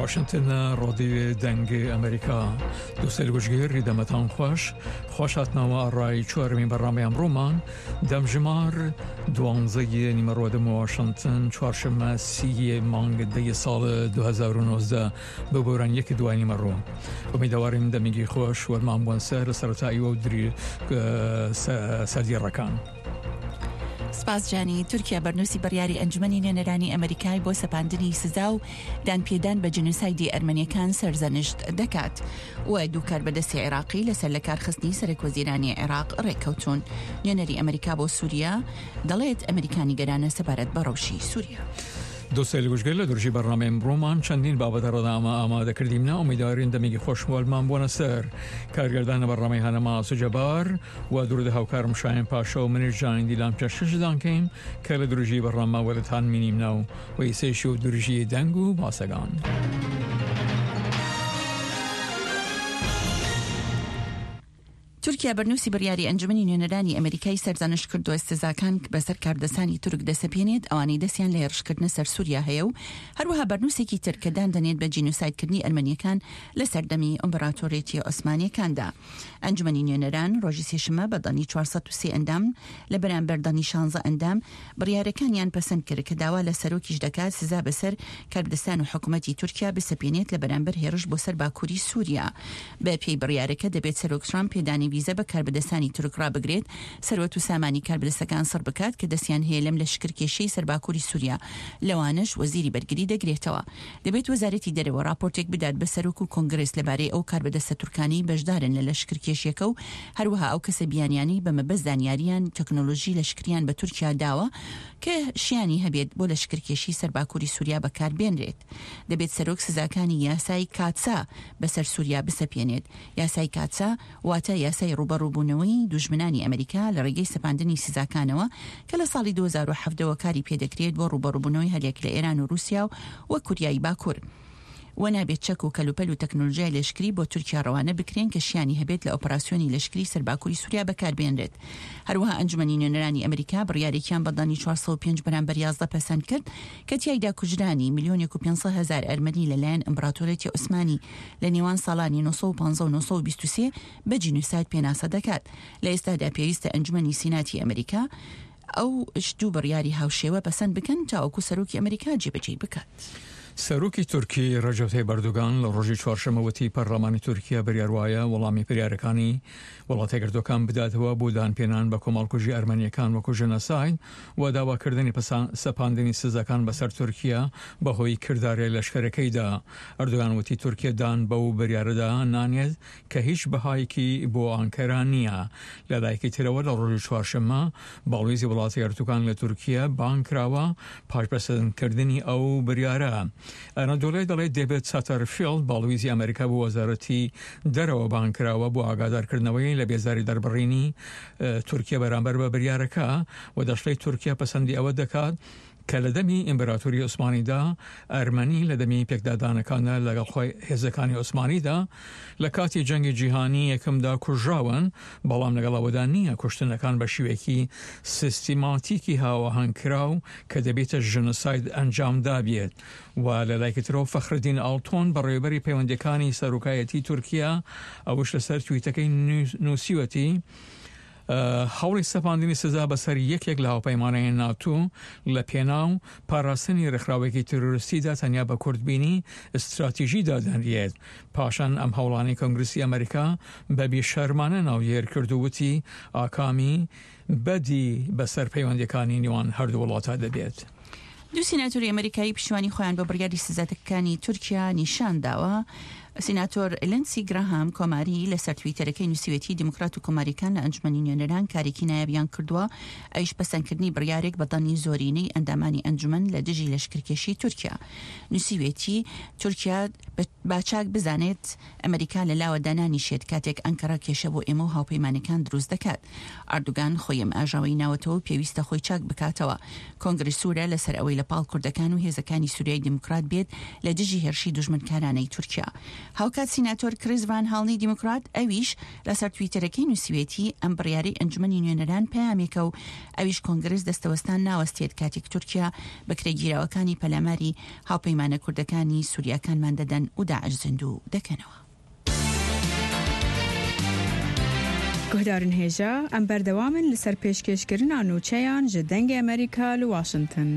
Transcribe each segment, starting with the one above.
واشنطن رادی دنگ امریکا دوسل گوشگیر دمتان خوشاتنا رای چهارمین برنامه امرومان دمجمار دوانزه نیمرود واشنطن چهارشنبه 3 مانگ دی سال 2019 ببورن یک دو نیمرو امیدواریم دمیگی خوش و المعمون سر سرطایی و دری سدی رکان. سپاس جانی. تورکیا برنوسی بریاری انجمنی نێرانی ئەمریکای بۆ سەپاندنی سزا و دانپێدان بە جنوسایدی ئەرمەنیەکان سەرزەنشت دەکات و دوو کاربەدەستی عێراقی لەسەر لە کارخستنی سەرۆکوەزیرانی عێراق ڕێککەوتون. نوێنەری ئەمریکا بۆ سووریا دەڵێت ئەمریکانی گەرانە سەبارەت بە ڕەوشی سووریا. دوستان گوشگیر لدرجی برنامه امرومان چندین بابت راداما آماده کردیم نه امیدواریم دمیگی خوشحالمان بونسر کارگردان برنامه هنما سجبار و درود هاوکارم شاین پاشا و منش جان دیلام چشش دانکیم که لدرجی برنامه ولتان مینیم نو و ایسیشو درجی دنگو باسگان. تورکیا برنوسی بریاری انجمنی نوێنەرانی ئەمریکای سەرزانش کردو ئێستێزاکان بەسەر کاردەسانی تورک دەسەپێنێت ئەوانەی دەستیان لە هێرشکردنە سەر سووریا هەیە و هەروەها بەرنووسێکی ترکەدان دەنێت بە جینۆسایدکردنی ئەرمەنیەکان لە سەردەمی ئیمپراتۆریەتی عوسمانیەکاندا. ئەنجمەنی نوێنەران ڕۆژی سێشەممە بە دەنی 403 ئەندام لە بەرامبەر دەنی 16 ئەندام بڕیارەکانیان پەسەند کرد کە داوا لە سەرۆکیش دەکات سزا بەسەر کاردەستان و حکوومەتی تورکیا بسەپێنێت لە بەرامبەر هێرش بۆ سەر باکووری سووریا. بە پێی بڕیارەکە دەبێت سەرۆک ترامپ پێدانی ویزە بە کاربەدەستانی تورک ڕابگرێت سەروەت و سامانی کاربەدەستەکان سڕ بکات کە دەستیان هەیە لەم لەشکرکێشەی سەرباکووری سووریا لەوانش وەزیری بەرگری دەگرێتەوە. دەبێت وەزارەتی دەرەوە راپۆرتێک بدات بە سەرۆک و کۆنگرس لەبارەی ئەو کاربەدەستە تورکانی بەشدارن لە لەشکرکێشیەکە و هەروەها ئەو کەسە بیانیانی بە مەبەست زانیاریان تەکنۆلۆژی لەشکریان بە تورکیا داوە کە شیانی هەبێت بۆ لەشکرکێشی سەرباکووری سووریا بەکاربێنرێت. دەبێت سەرۆک سزاکانی یاسای کاتسا بەسەر سووریا بسەپێنێت. یاسای کاتسا واتە یاسای ڕوبەڕووبوونەوەی دوژمنانی ئەمریکا لە ڕێگەی سەپاندنی سزاکانەوە کە لە ساڵی 2007ەوە کاری پێدەکرێت بۆ ڕوبەڕووبوونەوەی هەلێک لە ئێران و رووسیا و کوریای باکوور. و نابێت چەک و کەلوپەل و تەکنۆلۆژیای لەشکری بۆ تورکیا ڕەوانە بکرێن کە شیانی هەبێت لە ئۆپەراسیۆنی لەشکری سەرباکووری سووریا بەکاربێنرێت. هەروەها ئەنجومەنی نوێنەرانی ئەمریکا بڕیارێکیان بەدانی 405 بەرامبەر 11 پەسەند کرد کە تیایدا کوژرانی 1,500,000 ئەرمەنی لەلایەن ئیمپراتۆریەتی عوسمانی لە نێوان ساڵانی 1950 و 1923 بە جینۆساید پێناسە دەکات. لە ئێستادا پێویستە ئەنجومەنی سیناتی ئەمریکا ئەو دوو بڕیاری هاوشێوە پەسەند بکەن تاوەکو سەرۆکی ئەمریکا جێبەجێ بکات. سەرۆکی تورکی ڕەجەب تایب ئەردۆغان لە ڕۆژی چوارشەممەوەتی پەرلەمانی تورکیا بڕیاروایە وەڵامی پریارەکانی وڵاتە یەکگرتوەکان بداتەوە بۆ دانپێنان بە کۆمەڵکوژی ئەرمەنیەکان وەکو ژەنۆساید و داواکردنی سەپاندنی سزاکان بەسەر تورکیا بەهۆی کردارە لەشکرەکەیدا. ئەردۆغان وتی تورکیا دان بەو بڕیارەدا نانێت کە هیچ بەهایەکی بۆ ئەنکەرا نییە. لەلایەکی ترەوە لە ڕۆژی چوارشەممە باڵوێزی وڵاتە یەکگرتوەکان لە تورکیا بانکراوە پاشپەسەندکردنی ئەو بڕیارە. ئەنەدۆڵێ دەڵێت دەبێت ساتەرفیلد باڵویزی ئەمریکا بۆ وەزارەتی دەرەوە بانکراوە بۆ ئاگادارکردنەوەی لە بێزاری دەربڕینی تورکیا بەرامبەر بە بڕیارەکە و دەشڵی تورکیا پەسەندی ئەوە دەکات کە لە دەمی ئیمپراتۆری عوسمانیدا ئەرمەنی لە دەمی پێکدادانەکانە لەگەڵ خۆی هێزەکانی عوسمانیدا لە کاتی جەنگی جیهانی یەکەمدا کوژراون، بەڵام لەگەڵەوەدا نییە کوشتنەکان بە شێوەیەکی سیستیماتیکی هاوەهەنگکراو کە دەبێتە ژنۆساید ئەنجامدا بێت. و لەلایەکترەوە فەخردین ئاڵتۆن بەڕێوەبەری پەیوەندیەکانی سەرۆکایەتی تورکیا ئەوش لەسەر تویتەکەی نووسیوەتی هەوڵی سەپاندنی سزا بەسەر یەکێک لە هاوپەیمانەی ناتۆ لە پێناو پاراستنی ڕێکخراوێکی تەرۆریستیدا تەنیا بە کوردبینی استراتیژیدا دەنرێت. پاشان ئەم هەوڵانی کۆنگرسی ئەمریکا بە بێشەرمانە ناویێر کردووتی ئاکامی بەدی بەسەر پەیوەندیەکانی نێوان هەردوو وڵاتە دەبێت. دوو سیناتۆری ئەمریکایی پشتیوانی خۆیان بە بڕیاری سزاتەکانی تورکیا نیشان داوە. سیناتۆر لنسی گراهام کۆماری لەسەر تویتەرەکەی نووسیوێتی دیموکرات و کۆماریەکان لە ئەنجومەنی نوێنەران کارێکی نایابیان کردووە ئەویش پەسەندکردنی بڕیارێک بەدەنی زۆرینەی ئەندامانی ئەنجومەن لە دژی لەشکرکێشی تورکیا. نووسیوێتی تورکیا باچاک بزانێت ئەمریکا لە لاوە دانانیشێت کاتێک ئەنکەرا کێشە بۆ ئێمە و هاوپەیمانەکان دروست دەکات. ئەردوگان خۆیم ئاژاوی ناوەتەوە پێویستە خۆی چاک بکاتەوە. کۆنگرس سوورە لەسەر ئەوەی لە پاڵ کوردەکان و هێزەکانی سووریای دیموکرات بێت لە دژی هێرشی دوژمنکارانەی تورکیا. هاوکات سیناتۆر کریس ڤان هاڵنی دیموکرات ئەویش لەسەر تویتەرەکەی نووسیوێتی ئەم بڕیاری ئەنجومەنی نوێنەران پەیامێکە و ئەویش کۆنگرس دەستەوەستان ناوەستێت کاتێک تورکیا بەکرێگیراوەکانی پەلاماری هاوپەیمانە کوردەکانی سووریەکانمان دەدەن و داعش زیندوو دەکەنەوە. گهدارن هێژە ئەم بەردەوامن لەسەر پێشکەشکردنا نوچەیان ji dengê Amerîka li Washington.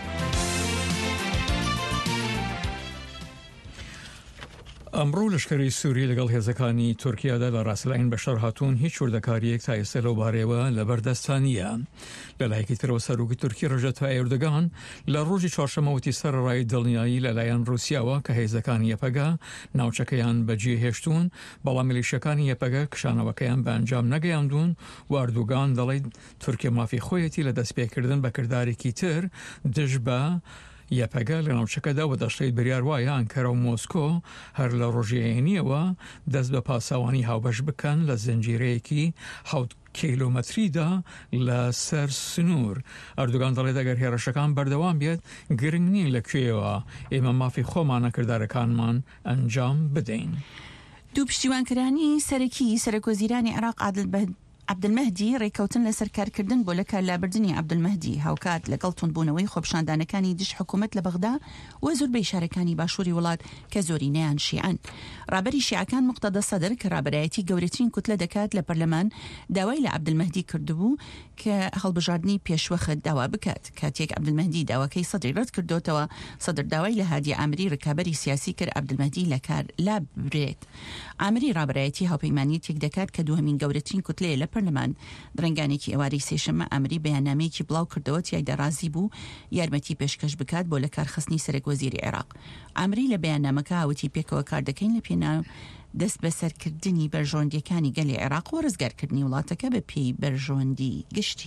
ئەمڕۆ لەشکری سووری لەگەڵ هێزەکانی تورکیادا لە ڕاستەلاین بەشەر هاتوون هیچ وردەکاریەک تا ئێستا لەو بارەوە لەبەردەستانیە. لەلایەکی ترەوە سەرۆکی تورکی ڕەجەب تایب ئێردۆغان لە ڕۆژی چوارشەممەوەتی سەرڕای دڵنیایی لەلایەن رووسیاوە کە هێزەکانی یەپەگا ناوچەکەیان بەجێ هێشتون، بەڵام میلیشەکانی یەپەگە کشانەوەکەیان بە ئەنجام نەگەیاندون و ئەردۆغان دەڵێت تورکیا مافی خۆیەتی لە دەستپێکردن بە کردارێکی تر دژ بە یەپەگە لە ناوچەکەدا و دەشتێت بریار وایە ئەنکەرە و مۆسکۆ هەر لە ڕۆژێنیەوە دەست بە پاساوانی هاوبەش بکەن لە زنجیرەیەکی 7 کیلۆمەتریدا لە سەر سنوور. ئەردۆغان دەڵێت ئەگەر هێرشەکان بەردەوام بێت گرنگ نین لەکوێوە ئێمە مافی خۆمانە کردارەکانمان ئەنجام بدەین. دوو پشتیوانکەرانی سەرەکی سەرۆکوەزیرانی عێراق عەبدولمەهدی ڕێکەوتن لەسەر کارکردن بۆ لە کارلابردنی عەبدولمەهدی هاوکات لەگەڵ توندبوونەوەی خۆپشاندانەکانی دژ حکوومەت لە بەغدا و زۆربەی شارەکانی باشووری وڵات کە زۆرینەیان شیعەن. ڕابەری شیعەکان مقتەدە سەدر کە ڕابەرایەتی گەورەترین کوتلە دەکات لە پەرلەمان داوای لە عەبدولمەهدی کردبوو کە هەڵبژاردننی پێشوەخت داوا بکات. کاتێک عەبدولمەهدی داواکەی سەدری ڕەت کردوتەوە، سەدر داوای لە هادی ئامری ڕکابەری سیاسی کرد عەبدولمەهدی لە کار لابرێت. ئامری ڕابەرایەتی هاوپەیمانی تێک دەکات کە دووهەمین گەورەترین کوتلەیە لە پەرلەمان. درنگانێکی ئەواری سێشەمە ئەمری بەیاننامەیەکی بڵاو کردەوە تیایدا ڕازی بوو یارمەتی پێشکەش بکات بۆ لە کارخستنی سەرۆکوەزیری عێراق. ئەمری لە بەیاننامەکە هاوتی پێکەوە کار دەکەین لە پێناو دەست بەسەرکردنی بەرژۆندیەکانی گەلی عێراق و ڕزگارکردنی وڵاتەکە بە پێی بەرژۆندی گشتی.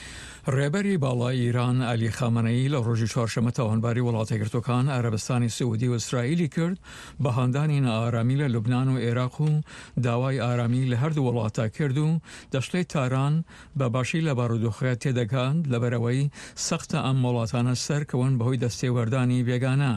ڕێبەری باڵای ئیران عەلی خامنەئی لە ڕۆژی چوارشەممە تاوانباری وڵاتە یەکگرتووەکان عەرەبستانی سعودی و ئیسرائیلی کرد بە هەندانی نائارامی لە لوبنان و عێراق و داوای ئارامی لە هەردوو وڵاتە کرد و دەشتەی تاران بە باشی لە بارودۆخەکە تێدەکات لەبەرەوەی سەختە ئەم وڵاتانە سەرکەون بەهۆی دەستێوەردانی بێگانە.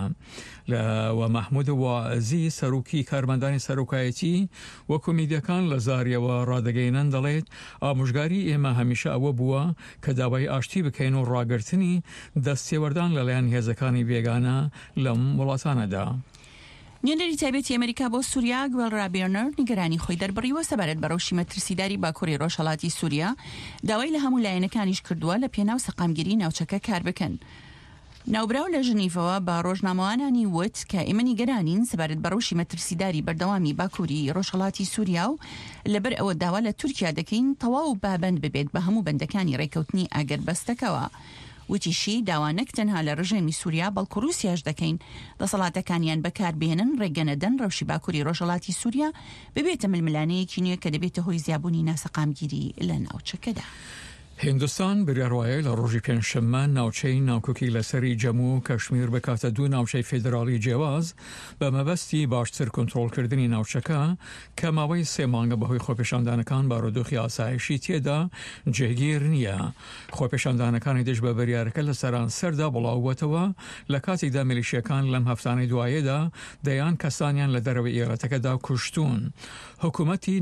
و محمود واعزی سەرۆکی کارمەندانی سەرۆکایەتی و کۆمیدیەکان لە زاریەوە ڕادەگەینەن دەڵێت ئامۆژگاری ئێمە هەمیشە ئەوە بووە کە داوای ئاشتی بکەین و ڕاگررتنی دەستێوەردان لەلایەن هێزەکانی بێگانە لەم وڵاتانەدا. نوێنەری تایبەتی ئەمریکا بۆ سووریا گوێل ڕابێرنەر نیگەرانی خۆی دەربڕیوە سەبارەت بە ڕەوشی مەترسیداری باکووری ڕۆژهەڵاتی سووریا داوای لە هەموو لایەنەکانیش کردووە لە پێناو سەقامگیری ناوچەکە کار بکەن. ناوبراو لە ژنیڤەوە بە ڕۆژنامەوانانی وت کە ئێمە نیگەرانین سەبارەت بە ڕەوشی مەترسیداری بەردەوامی باکووری ڕۆژهەڵاتی سووریا و لەبەر ئەوە داوا لە تورکیا دەکەین تەواو بابەند ببێت بە هەموو بەندەکانی ڕێکەوتنی ئاگەربەستەکەوە. وتیشی داوا نەک تەنها لە ڕژێمی سووریا بەڵکو رووسیاش دەکەین دەسەڵاتەکانیان بەکاربێنن ڕێگەنەدەن ڕەوشی باکووری ڕۆژهەڵاتی سووریا ببێتە ململانەیەکی نوێ کە دەبێتە هۆی زیابوونی ناسەقامگیری لە ناوچەکەدا. هندستان بریاروایە لە ڕۆژی پێنجشەممە ناوچەی ناوکۆکی لەسەری جەموو و کەشمیر بکاتە دوو ناوچەی فێدراڵی جیاواز بە مەبەستی باشتر کۆنتڕۆڵکردنی ناوچەکە کە ماوەی 3 مانگە بەهۆی خۆپێشاندانەکان بارودۆخی ئاسایشی تێدا جێگیر نییە. خۆپێشاندانەکانی دژ بە بریارەکە لە سەران سەردا بڵاوبووەتەوە لە کاتێکدا میلیشیەکان لەم هەفتانەی دوایەدا دەیان کەسانیان لە دەرەوەی ئێڵەتەکەدا کوشتون. حکوومەتی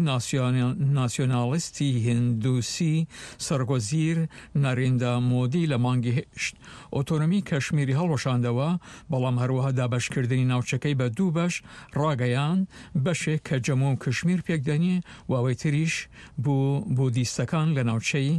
ناسیۆناڵیستی هندوسی سەرۆکوەزیر نارێندا مۆدی لە مانگی هێشت ئۆتۆنۆمی کەشمیری هەڵوەشاندەوە، بەڵام هەروەها دابەشکردنی ناوچەکەی بە دوو بەش ڕاگەیان بەشێک کە جەموو و کەشمیر پێکدەنی و ئەوەی تریش بوو بودیستەکان لە ناوچەی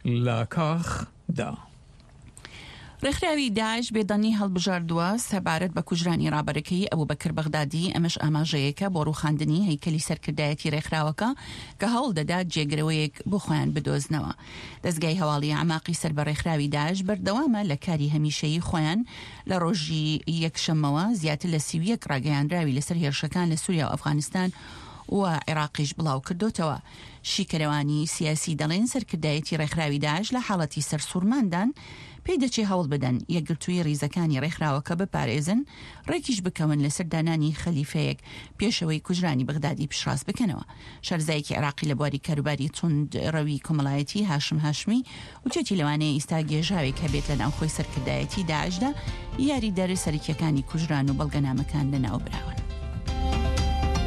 لاکاخدا. ڕێکخراوی داعش بێدەنی هەڵبژاردووە سەبارەت بە کوژرانی ڕابەرەکەی ئەبوو بەکر بەغدادی. ئەمەش ئاماژەیەکە بۆ ڕووخاندنی هەیکەلی سەرکردایەتی ڕێکخراوەکە کە هەوڵ دەدات جێگرەوەیەک بۆ خۆیان بدۆزنەوە. دەستگای هەواڵی عماقی سەر بە ڕێکخراوی داعش بەردەوامە لە کاری هەمیشەیی خۆیان لە ڕۆژی یەکشەممەوە زیاتر لە 31 ڕاگەیاندراوی لەسەر هێرشەکان لە سووریا و ئەفغانستان و عێراقیش بڵاو کردوتەوە. شیکەرەوانی سیاسی دەڵێن سەرکردایەتی ڕێکخراوی داعش لە حاڵەتی سەرسوورماندان پێی دەچێ هەوڵ بدەن یەکگرتووی ڕیزەکانی ڕێکخراوەکە بپارێزن، ڕێکیش بکەون لەسەر دانانی خەلیفەیەک پێشەوەی کوژرانی بەغدادی پشڕاست بکەنەوە. شارزایەکی عێراقی لە بواری کاروباری توندڕەوی کۆمەڵایەتی هاشم هاشمی وتێتی لەوانەیە ئیستا گێژاوێک هەبێت لە ناوخۆی سەرکردایەتی داعشدا یاری دەرە سەرکیەکانی کوژران و بەڵگەنامەکان لە ناوبراون.